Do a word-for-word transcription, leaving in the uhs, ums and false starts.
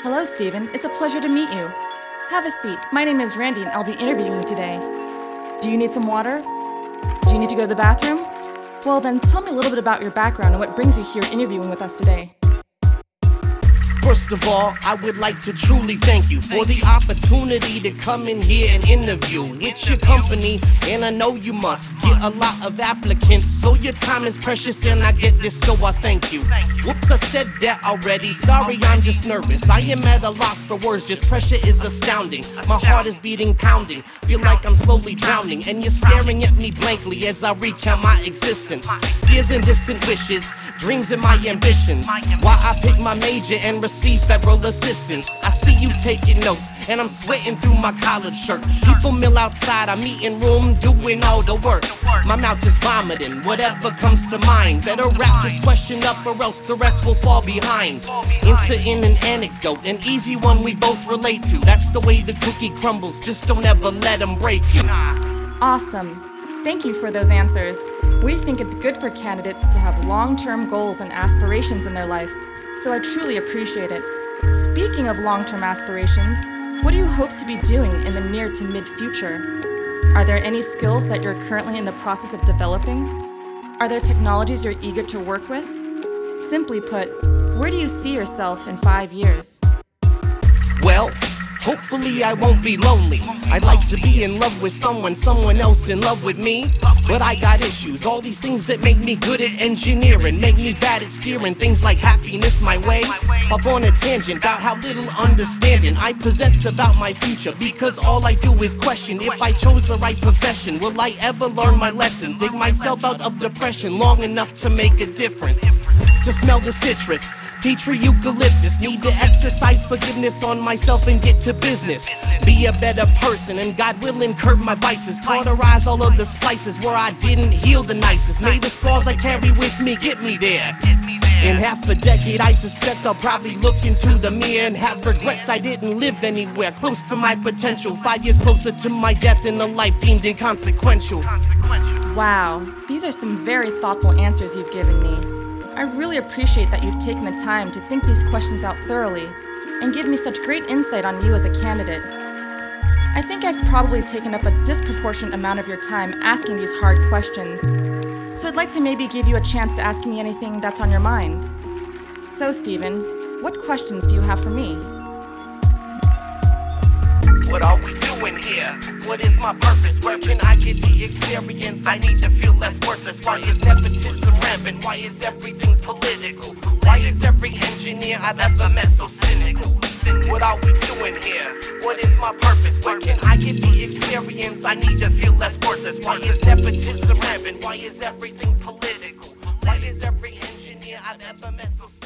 Hello, Stephen. It's a pleasure to meet you. Have a seat. My name is Randy, and I'll be interviewing you today. Do you need some water? Do you need to go to the bathroom? Well, then tell me a little bit about your background and what brings you here interviewing with us today. First of all, I would like to truly thank you for the opportunity to come in here and interview with your company. And I know you must get a lot of applicants, so your time is precious and I get this, so I thank you. Whoops, I said that already. Sorry, I'm just nervous. I am at a loss for words, just pressure is astounding. My heart is beating, pounding. Feel like I'm slowly drowning, and you're staring at me blankly as I recount my existence. Fears and distant wishes, dreams and my ambitions. Why I pick my major and receive federal assistance. I see you taking notes, and I'm sweating through my collared shirt. People mill outside, I'm eating room, doing all the work. My mouth just vomiting, whatever comes to mind. Better wrap this question up or else the rest will fall behind. Insert in an anecdote, an easy one we both relate to. That's the way the cookie crumbles, just don't ever let them break you. Awesome. Thank you for those answers. We think it's good for candidates to have long-term goals and aspirations in their life, so I truly appreciate it. Speaking of long-term aspirations, what do you hope to be doing in the near to mid-future? Are there any skills that you're currently in the process of developing? Are there technologies you're eager to work with? Simply put, where do you see yourself in five years? Well, hopefully I won't be lonely. I'd like to be in love with someone, someone else in love with me. But I got issues, all these things that make me good at engineering, make me bad at steering things like happiness my way. Off on a tangent about how little understanding I possess about my future, because all I do is question if I chose the right profession. Will I ever learn my lesson? Dig myself out of depression long enough to make a difference. To smell the citrus, tea tree eucalyptus. Need to exercise forgiveness on myself and get to business. Be a better person and God willing curb my vices. Cauterize all of the spices where I didn't heal the nicest. May the scars I carry with me get me there. In half a decade I suspect I'll probably look into the mirror and have regrets I didn't live anywhere close to my potential. Five years closer to my death in a life deemed inconsequential. Wow, these are some very thoughtful answers you've given me. I really appreciate that you've taken the time to think these questions out thoroughly and give me such great insight on you as a candidate. I think I've probably taken up a disproportionate amount of your time asking these hard questions, so I'd like to maybe give you a chance to ask me anything that's on your mind. So, Stephen, what questions do you have for me? What are we doing here? What is my purpose? Where can I get the experience? I need to feel less worthless. Why is nepotism rampant? Why is everything political? Why is every engineer I've ever met so cynical? What are we doing here? What is my purpose? Where can I get the experience? I need to feel less worthless. Why is nepotism rampant? Why is everything political? Why is every engineer I've ever met so cynical?